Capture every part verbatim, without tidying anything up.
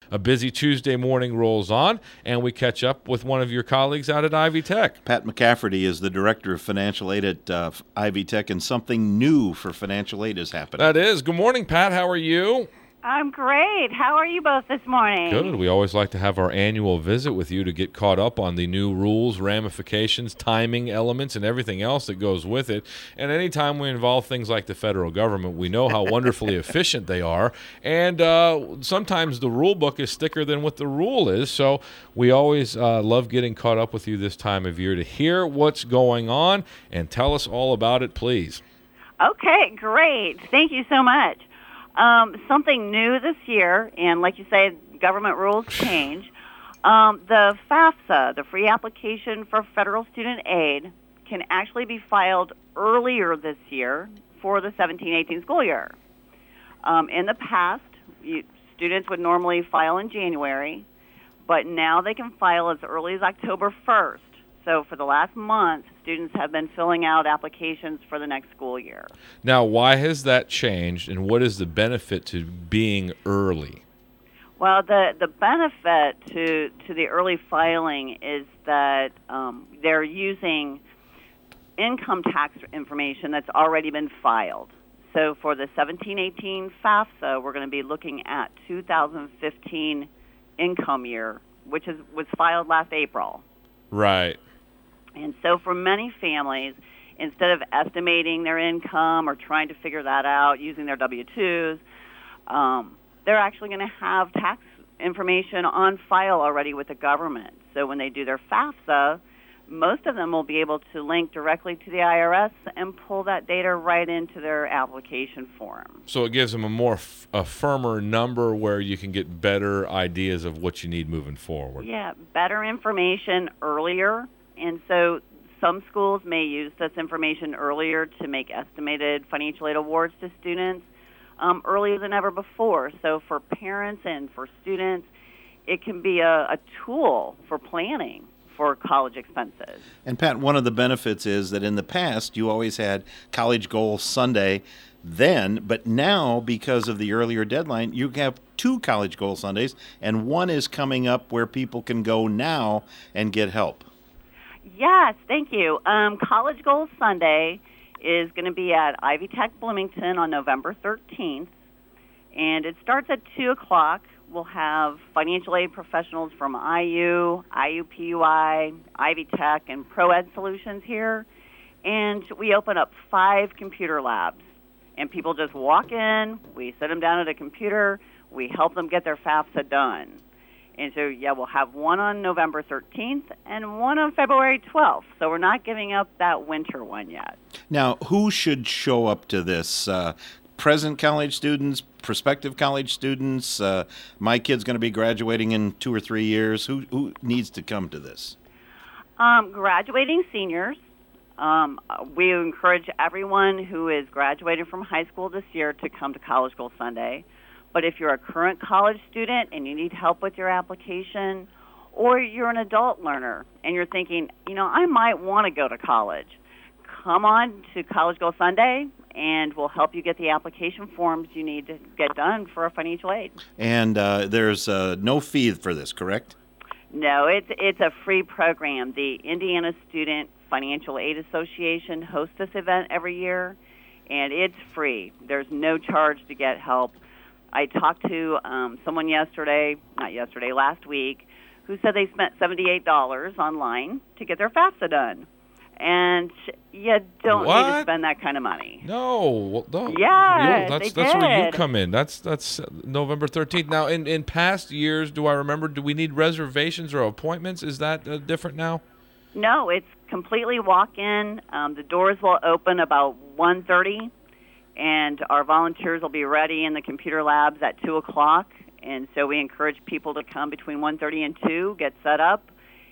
a busy Tuesday morning rolls on, and we catch up with one of your colleagues out at Ivy Tech. Pat McCafferty is the Director of Financial Aid at uh, Ivy Tech, and something new for financial aid is happening. That is. Good morning, Pat. How are you? I'm great. How are you both this morning? Good. We always like to have our annual visit with you to get caught up on the new rules, ramifications, timing elements, and everything else that goes with it. And anytime we involve things like the federal government, we know how wonderfully efficient they are. And uh, sometimes the rule book is thicker than what the rule is. So we always uh, love getting caught up with you this time of year to hear what's going on and tell us all about it, please. Okay, great. Thank you so much. Um, something new this year, and like you say, government rules change. Um, the FAFSA, the Free Application for Federal Student Aid, can actually be filed earlier this year for the seventeen eighteen school year. Um, in the past, you, students would normally file in January, but now they can file as early as October first. So for the last month, students have been filling out applications for the next school year. Now, why has that changed, and what is the benefit to being early? Well, the, the benefit to, to the early filing is that um, they're using income tax information that's already been filed. So for the seventeen eighteen FAFSA, we're going to be looking at two thousand fifteen income year, which is was filed last April. Right. And so for many families, instead of estimating their income or trying to figure that out using their W two's, um, they're actually going to have tax information on file already with the government. So when they do their FAFSA, most of them will be able to link directly to the I R S and pull that data right into their application form. So it gives them a more f- a firmer number where you can get better ideas of what you need moving forward. Yeah, better information earlier. And so some schools may use this information earlier to make estimated financial aid awards to students um, earlier than ever before. So for parents and for students, it can be a, a tool for planning for college expenses. And Pat, one of the benefits is that in the past you always had College Goal Sunday then, but now because of the earlier deadline, you have two College Goal Sundays, and one is coming up where people can go now and get help. Yes, thank you. Um, College Goal Sunday is going to be at Ivy Tech Bloomington on November thirteenth, and it starts at two o'clock. We'll have financial aid professionals from I U, I U P U I, Ivy Tech, and ProEd Solutions here, and we open up five computer labs, and people just walk in, we sit them down at a computer, we help them get their FAFSA done. And so, yeah, we'll have one on November thirteenth and one on February twelfth. So we're not giving up that winter one yet. Now, who should show up to this? Uh, present college students, prospective college students? Uh, my kid's going to be graduating in two or three years. Who, who needs to come to this? Um, graduating seniors. Um, we encourage everyone who is graduating from high school this year to come to College Goal Sunday. But if you're a current college student and you need help with your application, or you're an adult learner and you're thinking, you know, I might want to go to college, come on to College Goal Sunday, and we'll help you get the application forms you need to get done for a financial aid. And uh, there's uh, no fee for this, correct? No, it's it's a free program. The Indiana Student Financial Aid Association hosts this event every year, and it's free. There's no charge to get help. I talked to um, someone yesterday, not yesterday, last week, who said they spent seventy-eight dollars online to get their FAFSA done. And you don't What? need to spend that kind of money. No, well, no. Yeah, You- that's they that's where you did. come in. That's that's November thirteenth. Now, in, in past years, do I remember? Do we need reservations or appointments? Is that uh, different now? No, it's completely walk-in. Um, the doors will open about one thirty, and our volunteers will be ready in the computer labs at two o'clock. And so we encourage people to come between one thirty and two, get set up.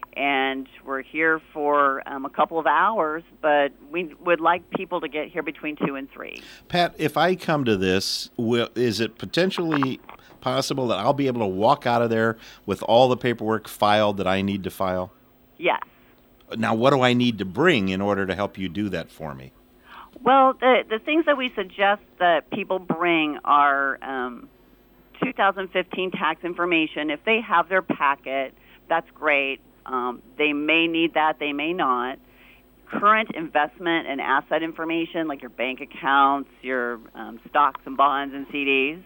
And we're here for um, a couple of hours, but we would like people to get here between two and three. Pat, if I come to this, will, is it potentially possible that I'll be able to walk out of there with all the paperwork filed that I need to file? Yes. Now, what do I need to bring in order to help you do that for me? Well, the the things that we suggest that people bring are um, two thousand fifteen tax information. If they have their packet, that's great. Um, they may need that, they may not. Current investment and asset information, like your bank accounts, your um, stocks and bonds and C Ds.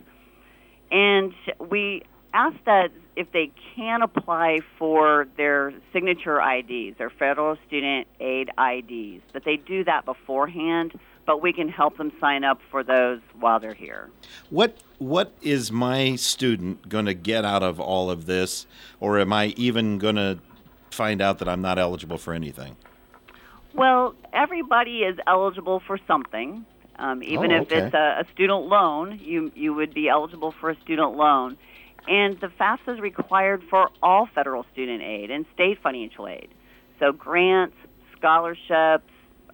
And we ask that if they can apply for their signature I Ds, their federal student aid I Ds, that they do that beforehand, but we can help them sign up for those while they're here. What what is my student going to get out of all of this, or am I even going to find out that I'm not eligible for anything? Well, everybody is eligible for something. Um, even Oh, if okay. it's a, a student loan, you you would be eligible for a student loan. And the FAFSA is required for all federal student aid and state financial aid. So grants, scholarships,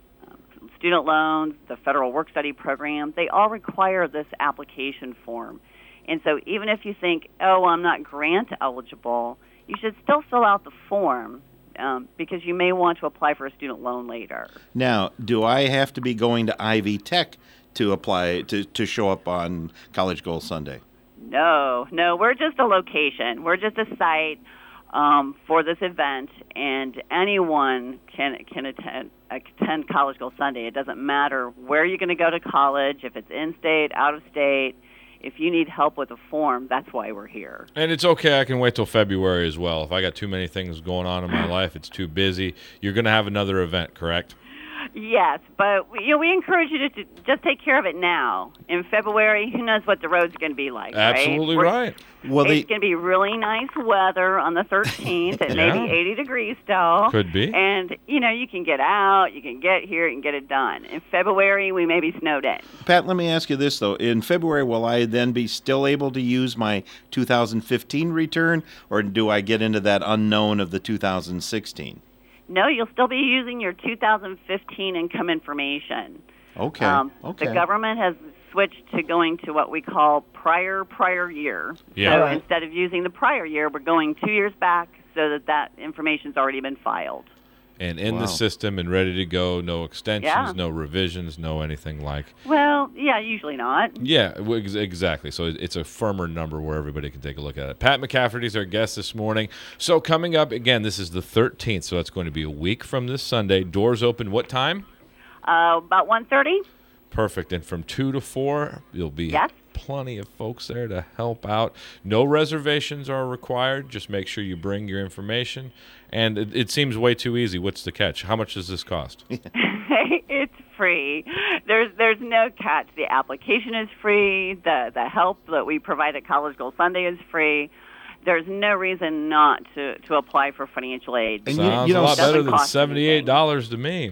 um, student loans, the federal work-study program, they all require this application form. And so even if you think, oh, I'm not grant eligible, you should still fill out the form. Um, because you may want to apply for a student loan later. Now, do I have to be going to Ivy Tech to apply to, to show up on College Goal Sunday? No, no, we're just a location. We're just a site um, for this event, and anyone can can attend attend College Goal Sunday. It doesn't matter where you're going to go to college, if it's in-state, out-of-state. If you need help with a form, that's why we're here. And it's okay. I can wait till February as well. If I got too many things going on in my life, it's too busy. You're going to have another event, correct? Yes, but we, you know, we encourage you to, to just take care of it now. In February, who knows what the road's going to be like, Absolutely right? right. Well, It's they, going to be really nice weather on the thirteenth. It may Yeah. be eighty degrees still. Could be. And, you know, you can get out, you can get here, you can get it done. In February, we may be snowed in. Pat, let me ask you this, though. In February, will I then be still able to use my two thousand fifteen return, or do I get into that unknown of the two thousand sixteen? No, you'll still be using your two thousand fifteen income information. Okay. Um, okay. The government has switched to going to what we call prior, prior year. Yeah. So Alright. instead of using the prior year, we're going two years back so that that information's already been filed. And in Wow. the system and ready to go. No extensions, Yeah. no revisions, no anything like. Well, yeah, usually not. Yeah, w- ex- exactly. So it- it's a firmer number where everybody can take a look at it. Pat McCafferty's our guest this morning. So coming up, again, this is the thirteenth, so that's going to be a week from this Sunday. Doors open what time? Uh, about one thirty? Perfect. And from two to four, you'll be Yes. plenty of folks there to help out. No reservations are required. Just make sure you bring your information. And it, it seems way too easy. What's the catch? How much does this cost? It's free. There's there's no catch. The application is free. The the help that we provide at College Goal Sunday is free. There's no reason not to, to apply for financial aid. And you- Sounds you know, a lot doesn't better than cost seventy-eight dollars to me.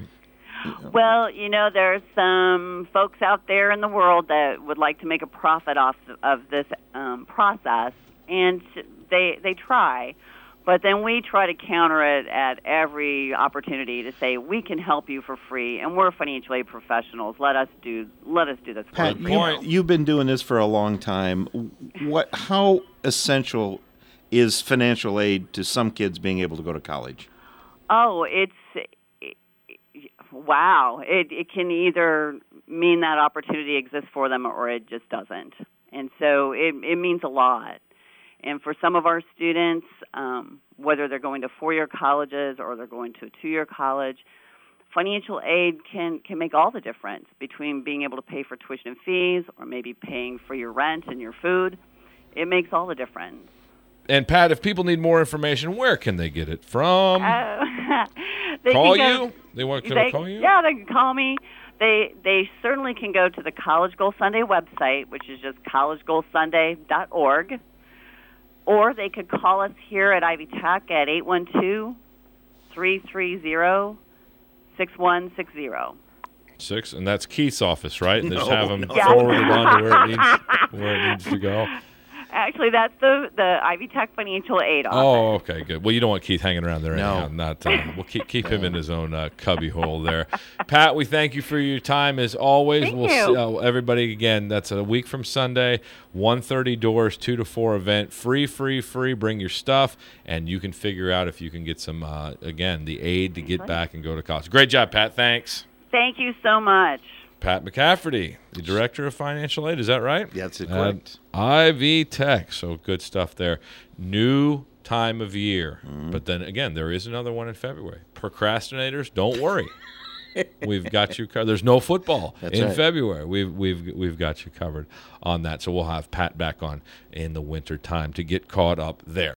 Well, you know, there's some folks out there in the world that would like to make a profit off of this um, process, and they they try. But then we try to counter it at every opportunity to say we can help you for free, and we're financial aid professionals. Let us do let us do this for Pat, you. you, point. you've been doing this for a long time. What? How essential is financial aid to some kids being able to go to college? Oh, it's wow. It it can either mean that opportunity exists for them or it just doesn't. And so it it means a lot. And for some of our students, um, whether they're going to four-year colleges or they're going to a two-year college, financial aid can, can make all the difference between being able to pay for tuition and fees or maybe paying for your rent and your food. It makes all the difference. And Pat, if people need more information, where can they get it from? Uh, they call can go- you? They want to They- call you? Yeah, they can call me. They they certainly can go to the College Goal Sunday website, which is just college goal sunday dot org, or they could call us here at Ivy Tech at eight one two, three three zero, six one six zero. Six, and that's Keith's office, right? And just No, have them no. forward it on to where it needs where it needs to go. Actually, that's the, the Ivy Tech Financial Aid Office. Oh, okay, good. Well, you don't want Keith hanging around there No. anyhow. Not uh, we'll keep keep him in his own uh, cubby hole there. Pat, we thank you for your time as always. Thank we'll you. See, uh, everybody again. That's a week from Sunday, one thirty doors, two to four event, free, free, free. Bring your stuff, and you can figure out if you can get some uh, again the aid to get back and go to college. Great job, Pat. Thanks. Thank you so much. Pat McCafferty, the Director of Financial Aid. Is that right? That's it, At correct. Ivy Tech. So good stuff there. New time of year. Mm-hmm. But then again, there is another one in February. Procrastinators, don't worry. We've got you covered. There's no football That's in right. February. We've we've we've got you covered on that. So we'll have Pat back on in the winter time to get caught up there.